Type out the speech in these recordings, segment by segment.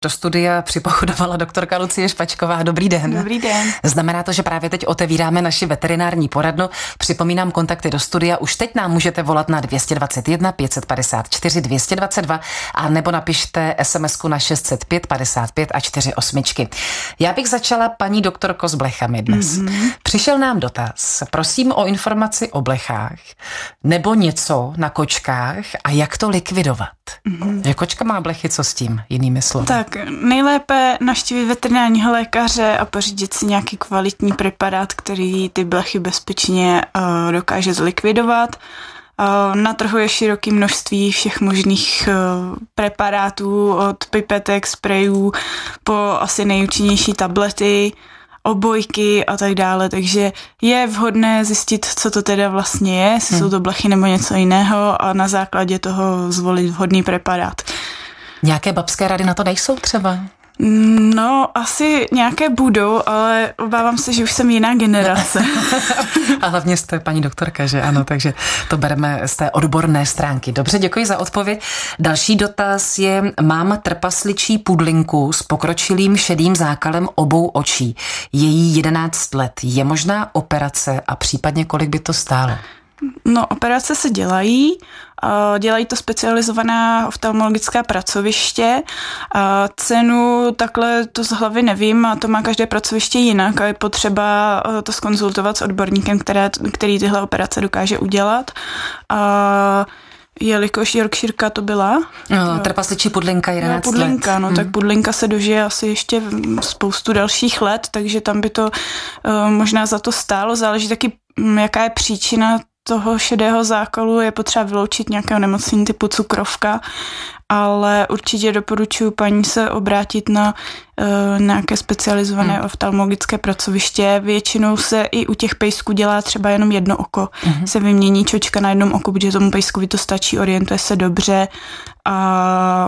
Do studia připochodovala doktorka Lucie Špačková. Dobrý den. Dobrý den. Znamená to, že právě teď otevíráme naši veterinární poradnu. Připomínám kontakty do studia. Už teď nám můžete volat na 221 554 222 a nebo napište SMS-ku na 605 55 a 48. Já bych začala, paní doktorko, s blechami dnes. Přišel nám dotaz. Prosím o informaci o blechách nebo něco na kočkách a jak to likvidovat. Že kočka má blechy, co s tím, jinými slovy? Tak nejlépe navštívit veterinárního lékaře a pořídit si nějaký kvalitní preparát, který ty blechy bezpečně dokáže zlikvidovat. Na trhu je široké množství všech možných preparátů, od pipetek, sprejů po asi nejúčinnější tablety, obojky a tak dále, takže je vhodné zjistit, co to teda vlastně je, jestli jsou to blechy nebo něco jiného a na základě toho zvolit vhodný preparát. Nějaké babské rady na to nejsou třeba? No, asi nějaké budou, ale obávám se, že už jsem jiná generace. A hlavně jste paní doktorka, že ano, takže to bereme z té odborné stránky. Dobře, děkuji za odpověď. Další dotaz je, mám trpasličí pudlinku s pokročilým šedým zákalem obou očí. Je jí 11 let. Je možná operace a případně kolik by to stálo? No, operace se dělají to specializovaná oftalmologická pracoviště. Cenu takhle to z hlavy nevím a to má každé pracoviště jinak a je potřeba to zkonzultovat s odborníkem, který tyhle operace dokáže udělat. Jelikož Yorkshireka to byla. Trpasličí pudlinka 11 pudlinka, let. Tak pudlinka se dožije asi ještě spoustu dalších let, takže tam by to možná za to stálo. Záleží taky, jaká je příčina toho šedého zákalu, je potřeba vyloučit nějaké onemocnění typu cukrovka, ale určitě doporučuji paní se obrátit na nějaké specializované oftalmologické pracoviště. Většinou se i u těch pejsků dělá třeba jenom jedno oko. Se vymění čočka na jednom oku, protože tomu pejskovi to stačí, orientuje se dobře a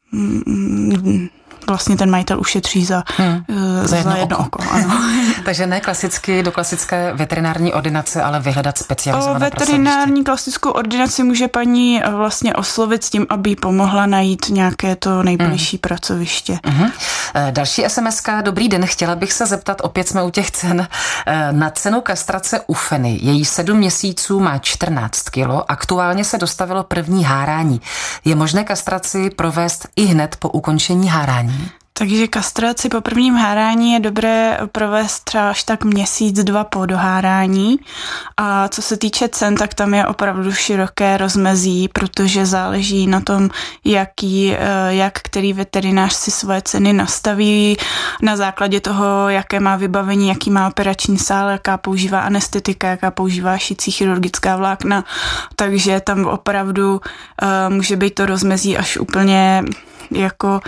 vlastně ten majitel ušetří za jedno oko. Ano. Takže ne klasicky do klasické veterinární ordinace, ale vyhledat specializované veterinární klasickou ordinaci může paní vlastně oslovit s tím, aby jí pomohla najít nějaké to nejbližší pracoviště. Další SMS-ka. Dobrý den, chtěla bych se zeptat, opět jsme u těch cen, na cenu kastrace u Feny. Její 7 měsíců má 14 kilo, aktuálně se dostavilo první hárání. Je možné kastraci provést i hned po ukončení hárání? Takže kastraci po prvním hárání je dobré provést třeba až tak měsíc, 2 po dohárání. A co se týče cen, tak tam je opravdu široké rozmezí, protože záleží na tom, jak který veterinář si svoje ceny nastaví, na základě toho, jaké má vybavení, jaký má operační sál, jaká používá anestetika, jaká používá šicí chirurgická vlákna. Takže tam opravdu může být to rozmezí až úplně jako...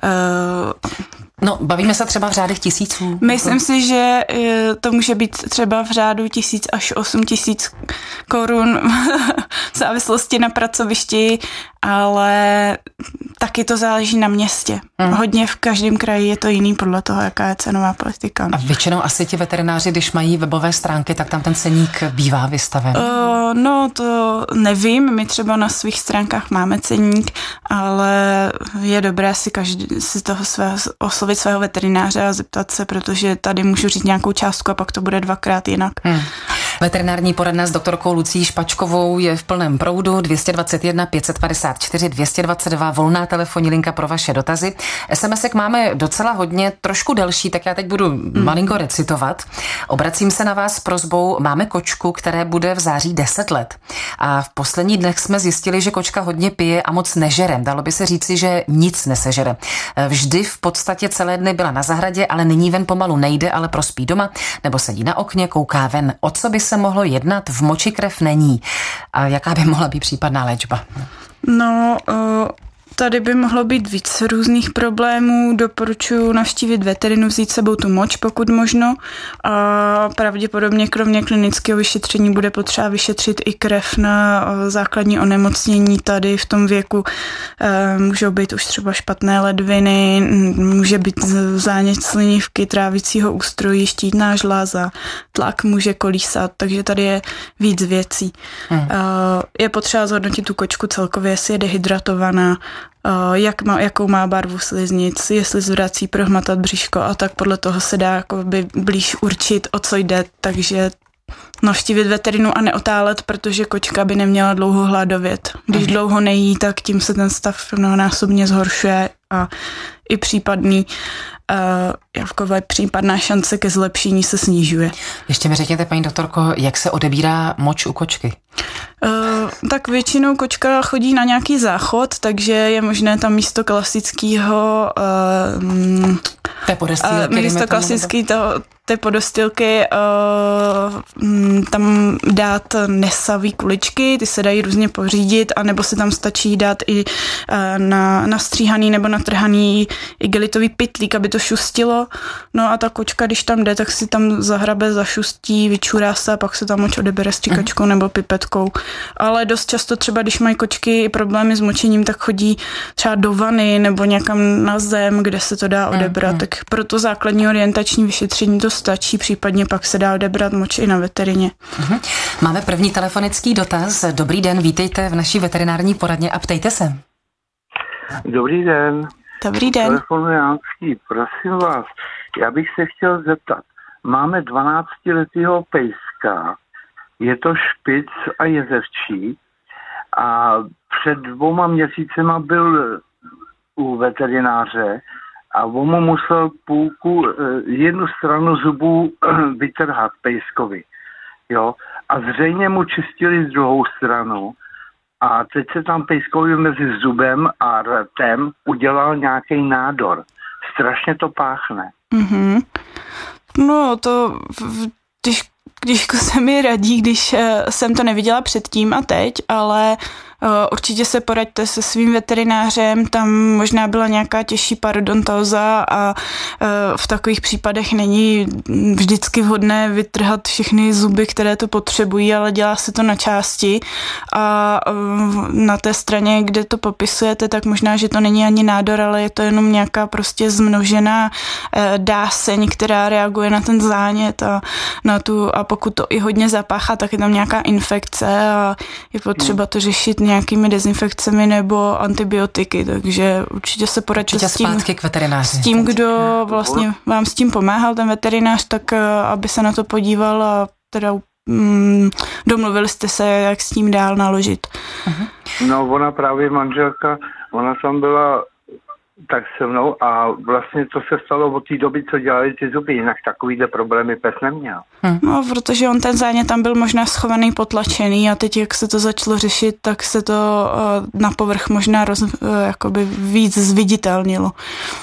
bavíme se třeba v řádech tisíců. Myslím si, že to může být třeba v řádu 1000 až 8000 korun v závislosti na pracovišti, ale taky to záleží na městě. Hodně v každém kraji je to jiný podle toho, jaká je cenová politika. A většinou asi ti veterináři, když mají webové stránky, tak tam ten ceník bývá vystaven. To nevím. My třeba na svých stránkách máme ceník, ale je dobré si toho oslovit svého veterináře a zeptat se, protože tady můžu říct nějakou částku a pak to bude 2krát jinak. Veterinární poradna s doktorkou Lucí Špačkovou je v plném proudu. 221 554 222 volná telefonní linka pro vaše dotazy. SMS-ek máme docela hodně, trošku delší, tak já teď budu malinko recitovat. Obracím se na vás s prosbou. Máme kočku, které bude v září 10 let. A v posledních dnech jsme zjistili, že kočka hodně pije a moc nežere. Dalo by se říci, že nic nesežere. Vždy v podstatě celé dny byla na zahradě, ale nyní ven pomalu nejde, ale prospí doma nebo sedí na okně, kouká ven. O co by se mohlo jednat? V moči krev není. A jaká by mohla být případná léčba? Tady by mohlo být víc různých problémů. Doporučuji navštívit veterinu, vzít sebou tu moč, pokud možno. A pravděpodobně kromě klinického vyšetření bude potřeba vyšetřit i krev na základní onemocnění. Tady v tom věku můžou být už třeba špatné ledviny, může být zánět slinivky, trávicího ústrojí, štítná žláza, tlak může kolísat, takže tady je víc věcí. Je potřeba zhodnotit tu kočku celkově, jestli je dehydratovaná jakou má barvu sliznic, jestli zvrací prohmatat bříško a tak podle toho se dá jakoby blíž určit, o co jde, takže navštívit veterinu a neotálet, protože kočka by neměla dlouho hladovět. Když dlouho nejí, tak tím se ten stav mnohonásobně zhoršuje a i případná šance ke zlepšení se snižuje. Ještě mi řekněte, paní doktorko, jak se odebírá moč u kočky? Tak většinou kočka chodí na nějaký záchod, takže je možné tam místo klasického té podostýlky tam dát nesavý kuličky, ty se dají různě pořídit, anebo se tam stačí dát i na stříhaný nebo natrhaný igelitový pytlík, aby to šustilo. No a ta kočka, když tam jde, tak si tam zahrabe, zašustí, vyčurá se a pak se tam moč odebere stříkačkou nebo pipetkou. Ale dost často třeba, když mají kočky problémy s močením, tak chodí třeba do vany nebo někam na zem, kde se to dá odebrat. Tak pro to základní orientační vyšetření to stačí, případně pak se dá odebrat moč i na veterině. Máme první telefonický dotaz. Dobrý den, vítejte v naší veterinární poradně a ptejte se. Dobrý den. Dobrý den. Telefonu Jánský, prosím vás, já bych se chtěl zeptat. Máme 12letého pejska, je to špic a jezevčí a před 2 měsícema byl u veterináře a on mu musel jednu stranu zubů vytrhat pejskovi. Jo? A zřejmě mu čistili z druhou stranu a teď se tam pejskovi mezi zubem a rtem udělal nějaký nádor. Strašně to páchne. Mm-hmm. No to, když se mi radí, když jsem to neviděla předtím a teď, ale určitě se poraďte se svým veterinářem, tam možná byla nějaká těžší parodontóza a v takových případech není vždycky vhodné vytrhat všechny zuby, které to potřebují, ale dělá se to na části a na té straně, kde to popisujete, tak možná, že to není ani nádor, ale je to jenom nějaká prostě zmnožená dáseň, která reaguje na ten zánět a pokud to i hodně zapáchá, tak je tam nějaká infekce a je potřeba to řešit nějakými dezinfekcemi nebo antibiotiky, takže určitě se poraďte s tím, kdo vlastně vám s tím pomáhal, ten veterinář, tak aby se na to podíval a teda domluvili jste se, jak s tím dál naložit. No, ona právě manželka, ona tam byla tak se mnou a vlastně to se stalo od té doby, co dělali ty zuby, jinak takovýhle problémy pes neměl. No, protože on ten zánět tam byl možná schovaný, potlačený a teď, jak se to začalo řešit, tak se to na povrch možná jakoby víc zviditelnilo.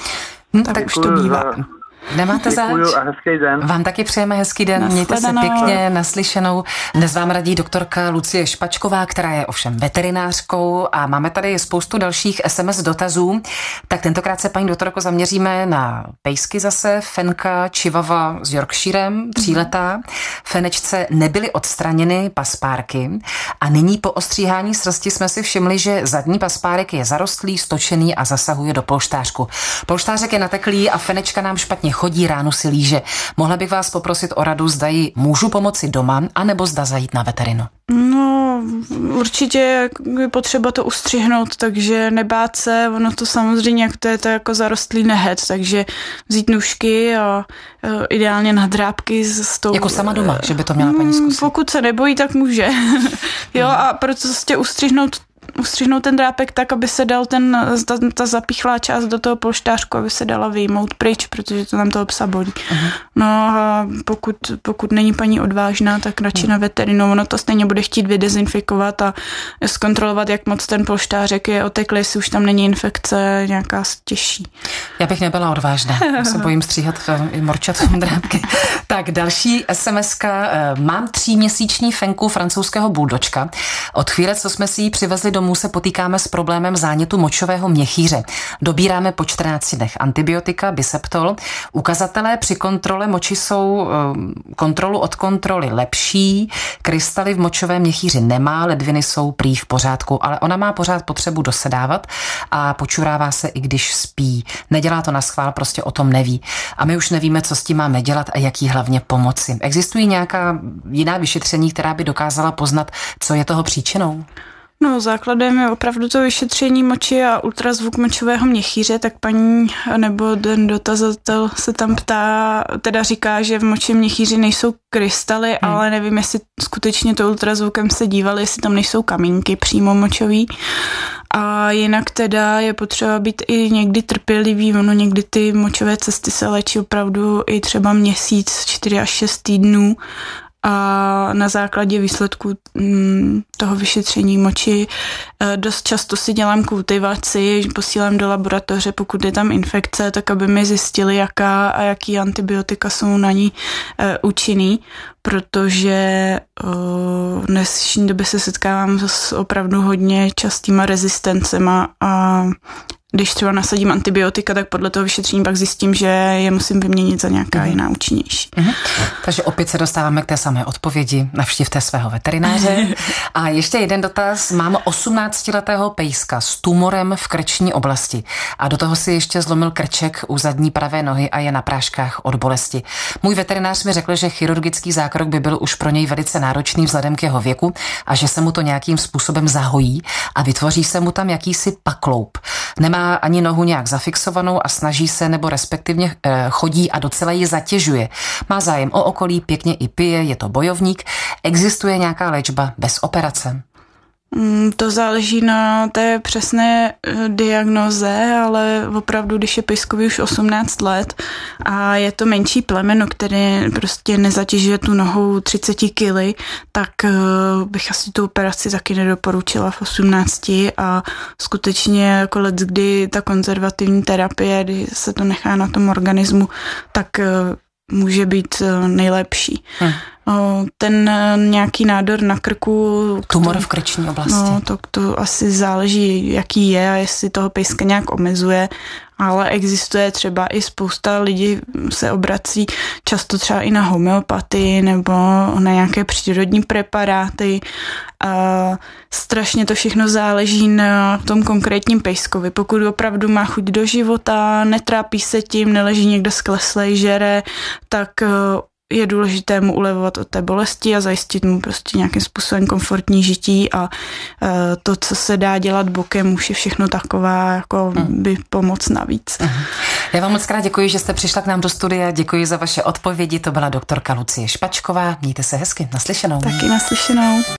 Tak už to bývá. Nemáte zač? A hezký den. Vám taky přejeme hezký den. Mějte se pěkně, naslyšenou. Dnes vám radí doktorka Lucie Špačková, která je ovšem veterinářkou a máme tady spoustu dalších SMS dotazů. Tak tentokrát se, paní doktorko, zaměříme na pejsky zase. Fenka Chihuahua s Yorkshirem, 3letá. Fenečce nebyly odstraněny paspárky a nyní po ostříhání srsti jsme si všimli, že zadní paspárek je zarostlý, stočený a zasahuje do polštářku. Polštářek je nateklý a Fenečka nám špatně chodí, ránu si líže. Mohla bych vás poprosit o radu, zda jí můžu pomoci doma, anebo zda zajít na veterinu? No, určitě je potřeba to ustřihnout, takže nebát se, ono to samozřejmě, jak to je to jako zarostlý nehet, takže vzít nůžky a ideálně nadrábky s tou... Jako sama doma, že by to měla paní zkusit? Pokud se nebojí, tak může. Jo, a prostě ustřihnout ten drápek tak, aby se dal ta zapíchlá část do toho polštářku, aby se dala vyjmout pryč, protože to nám toho psa bolí. No a pokud není paní odvážná, tak radši na veterinu. Ono to stejně bude chtít vydezinfikovat a zkontrolovat, jak moc ten polštářek je oteklý, jestli už tam není infekce nějaká těžší. Já bych nebyla odvážná. Já se bojím stříhat i morčat drápky. Tak další SMS-ka. Mám 3měsíční Fenku francouzského buldočka. Od chvíle, co jsme si ji přivezli domů, se potýkáme s problémem zánětu močového měchýře. Dobíráme po 14 dnech antibiotika, Biseptol. Ukazatelé při kontrole moči jsou kontrolu od kontroly lepší, krystaly v močovém měchýři nemá, ledviny jsou prý v pořádku, ale ona má pořád potřebu dosedávat a počurává se, i když spí. Nedělá to naschvál, prostě o tom neví. A my už nevíme, co s tím máme dělat a jak jí hlavně pomoci. Existují nějaká jiná vyšetření, která by dokázala poznat, co je toho příčinou? No, základem je opravdu to vyšetření moči a ultrazvuk močového měchýře, tak paní nebo ten dotazatel se tam ptá, teda říká, že v moči měchýři nejsou krystaly, ale nevím, jestli skutečně to ultrazvukem se dívali, jestli tam nejsou kamínky přímo močový. A jinak teda je potřeba být i někdy trpělivý, ono někdy ty močové cesty se léčí opravdu i třeba měsíc, 4 až 6 týdnů. A na základě výsledku toho vyšetření moči dost často si dělám kultivaci, posílám do laboratoře, pokud je tam infekce, tak aby mi zjistili, jaká a jaký antibiotika jsou na ní účinný, protože v dnešní době se setkávám s opravdu hodně častýma rezistencema a když třeba nasadím antibiotika, tak podle toho vyšetření pak zjistím, že je musím vyměnit za nějaká jiná účinnější. Takže opět se dostáváme k té samé odpovědi. Navštivte svého veterináře. A ještě jeden dotaz. Mám 18letého pejska s tumorem v krční oblasti a do toho si ještě zlomil krček u zadní pravé nohy a je na práškách od bolesti. Můj veterinář mi řekl, že chirurgický zákrok by byl už pro něj velice náročný vzhledem k jeho věku a že se mu to nějakým způsobem zahojí a vytvoří se mu tam jakýsi pakloup. Nemá ani nohu nějak zafixovanou a snaží se nebo respektivně chodí a docela ji zatěžuje. Má zájem o okolí, pěkně i pije, je to bojovník. Existuje nějaká léčba bez operace? To záleží na té přesné diagnoze, ale opravdu, když je pejskovi už 18 let a je to menší plemeno, které prostě nezatěžuje tu nohou 30 kg, tak bych asi tu operaci taky nedoporučila v 18 a skutečně jako kdy ta konzervativní terapie, kdy se to nechá na tom organismu, tak může být nejlepší. Ten nějaký nádor na krku... Tumor v krční oblasti. No, to asi záleží, jaký je a jestli toho pejska nějak omezuje, ale existuje třeba i spousta lidí se obrací často třeba i na homeopatii nebo na nějaké přírodní preparáty. A strašně to všechno záleží na tom konkrétním pejskovi. Pokud opravdu má chuť do života, netrápí se tím, neleží někde skleslej, žere, tak je důležité mu ulevovat od té bolesti a zajistit mu prostě nějakým způsobem komfortní žití a to, co se dá dělat bokem, už je všechno taková jako by pomoc navíc. Já vám moc krát děkuji, že jste přišla k nám do studia, děkuji za vaše odpovědi, to byla doktorka Lucie Špačková, mějte se hezky, naslyšenou. Taky naslyšenou.